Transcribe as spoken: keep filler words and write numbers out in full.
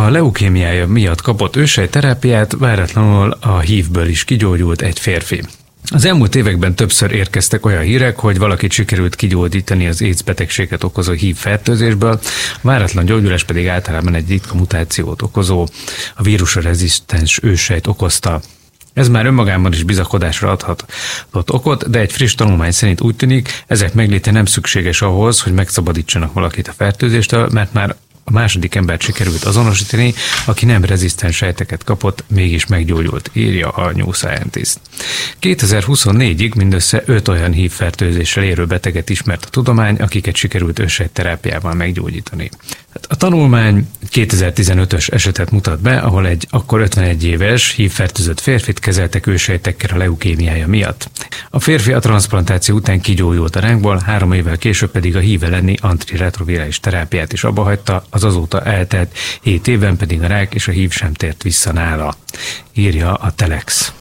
A leukémiája miatt kapott őssejtterápiát váratlanul a hívből is kigyógyult egy férfi. Az elmúlt években többször érkeztek olyan hírek, hogy valakit sikerült kigyógyítani az AIDS betegséget okozó hív fertőzésből, a váratlan gyógyulás pedig általában egy ritka mutációt okozó, a vírusra rezisztens őssejt okozta. Ez már önmagában is bizakodásra adhatott okot, de egy friss tanulmány szerint úgy tűnik, ezek megléte nem szükséges ahhoz, hogy megszabadítsanak valakit a fertőzéstől, mert már a második embert sikerült azonosítani, aki nem rezisztens sejteket kapott, mégis meggyógyult, írja a New Scientist. kétezer-huszonnégyig mindössze öt olyan hívfertőzéssel érő beteget ismert a tudomány, akiket sikerült őssejtterápiával meggyógyítani. A tanulmány kétezer-tizenötös esetet mutat be, ahol egy akkor ötvenegy éves hívfertőzött férfit kezeltek őssejtekkel a leukémiája miatt. A férfi a transzplantáció után kigyógyult a rákból, három évvel később pedig a hív elleni antiretrovirális terápiát is abbahagyta, az azóta eltelt hét évben pedig a rák és a hív sem tért vissza nála, írja a Telex.